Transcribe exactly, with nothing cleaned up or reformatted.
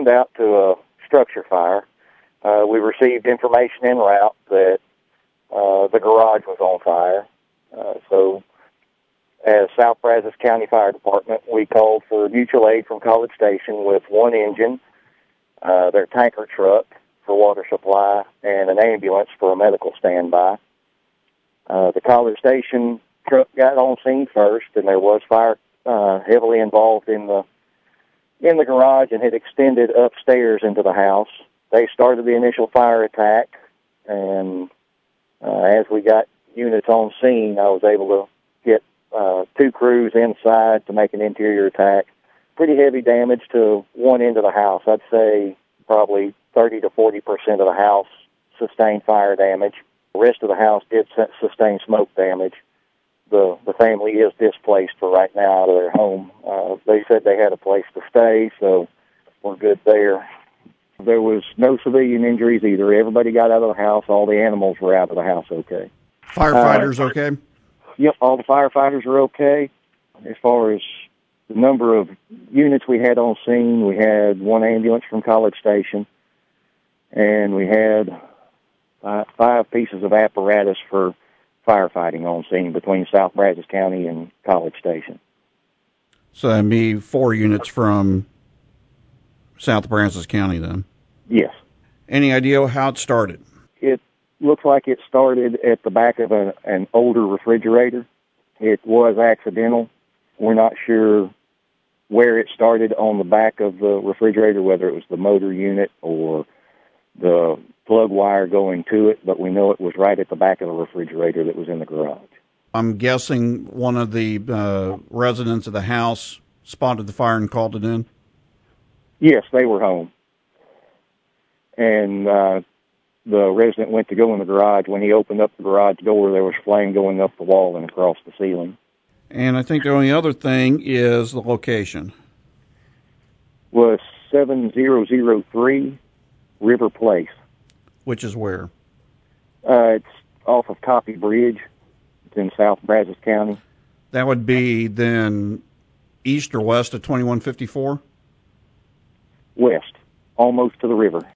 phoned out to a structure fire. Uh, we received information en route that uh, the garage was on fire. Uh, so, as South Brazos County Fire Department, we called for mutual aid from College Station with one engine, uh, their tanker truck for water supply, and an ambulance for a medical standby. Uh, the College Station truck got on scene first, and there was fire uh, heavily involved in the in the garage and had extended upstairs into the house. They started the initial fire attack, and uh, as we got units on scene, I was able to get uh, two crews inside to make an interior attack. Pretty heavy damage to one end of the house. I'd say probably thirty to forty percent of the house sustained fire damage. The rest of the house did sustain smoke damage. The the family is displaced for right now out of their home. Uh, they said they had a place to stay, so we're good there. There was no civilian injuries either. Everybody got out of the house. All the animals were out of the house okay. Firefighters uh, okay? Yep, all the firefighters are okay. As far as the number of units we had on scene, we had one ambulance from College Station, and we had uh, five pieces of apparatus for firefighting on scene between South Brazos County and College Station. So that'd be four units from South Brazos County then? Yes. Any idea how it started? It looks like it started at the back of a, an older refrigerator. It was accidental. We're not sure where it started on the back of the refrigerator, whether it was the motor unit or the plug wire going to it, but we know it was right at the back of the refrigerator that was in the garage. I'm guessing one of the uh, residents of the house spotted the fire and called it in? Yes, they were home. And uh, the resident went to go in the garage. When he opened up the garage door, there was flame going up the wall and across the ceiling. And I think the only other thing is the location. Was seven thousand three River Place. Which is where? Uh, it's off of Copy Bridge. It's in South Brazos County. That would be then east or west of twenty-one fifty-four? West, almost to the river.